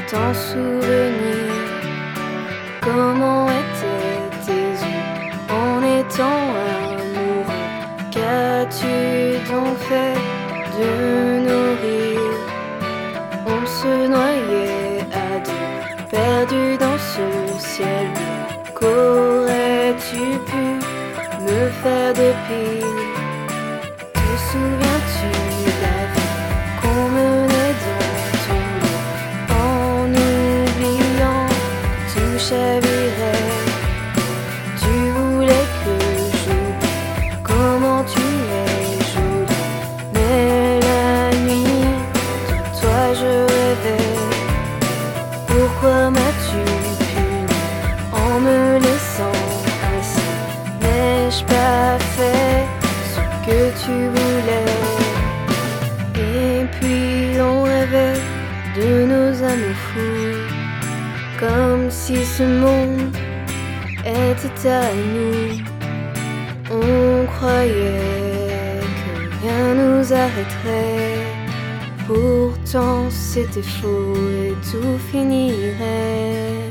t'en souvenir. Comment étaient tes yeux en étant amoureux? Qu'as-tu donc fait de nos rires? On se noyait à deux, perdus dans ce ciel bleu. Qu'aurais-tu pu me faire de pire? Te souviens-tu la vie qu'on menait dans ton lit, en oubliant que tout chavirait? Tu voulais que j'oublie comment tu es jolie, mais la nuit, de toi je rêvais. Pourquoi m'as-tu puni en me laissant ainsi? N'ai-je pas fait ce que tu voulais? Et puis on rêvait de nos amours fous, comme si ce monde était à nous. On croyait que rien nous arrêterait, pourtant c'était faux et tout finirait.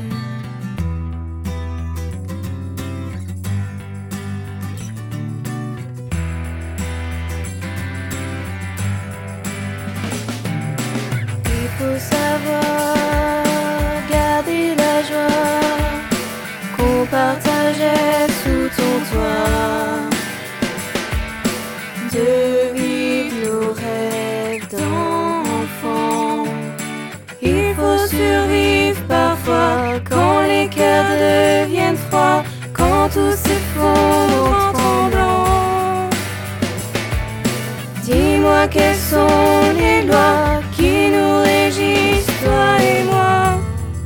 Il faut savoir garder la joie qu'on partageait sous ton toit, de vivre nos rêves d'enfants. Il faut survivre parfois quand les cœurs deviennent froids, quand tout s'effondre en tremblant. Dis-moi quelles sont les lois qui nous régissent, toi et moi.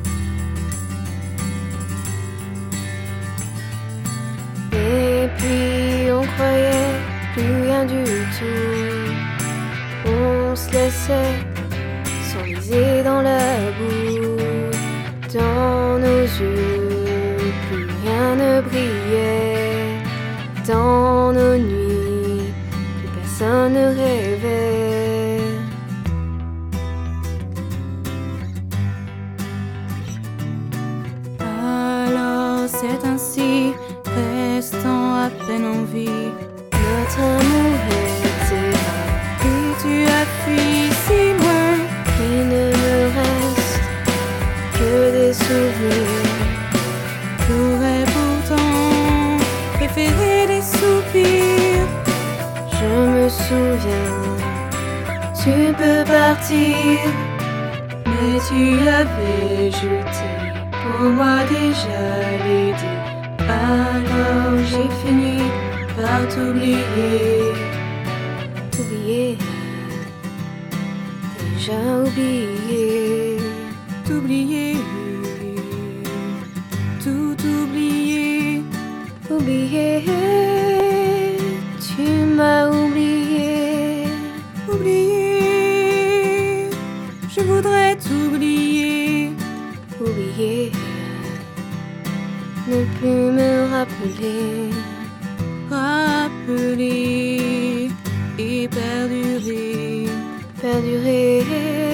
Et puis on croyait plus rien du tout. On se laissait s'enliser dans la boue. Dans nos yeux, plus rien ne brillait. Dans nos nuits, plus personne ne rêvait. Alors c'est ainsi, restant à peine en vie, notre amour était rare, et tu as fui si loin. Il ne me reste que des souvenirs. J'aurais pourtant préféré des soupirs. Je me souviens, tu peux partir, mais tu avais jeté pour moi déjà l'idée. Alors j'ai fini par t'oublier. T'oublier, déjà oublié. T'oublier, tout oublié. Oublié, tu m'as oublié. Oublié, je voudrais t'oublier. Oublier, ne plus me rappeler. Rappeler et perdurer. Perdurer,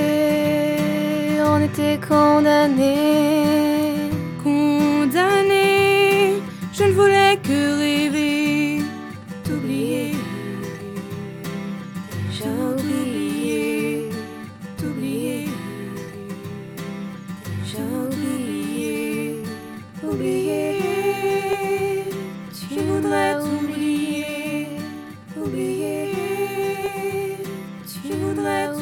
on était condamnés. Condamnés, je ne voulais que rêver. T'oublier, déjà oublié. T'oublier, déjà oublié. Oublier, tu voudrais t'oublier. Oublier, tu voudrais t'oublier.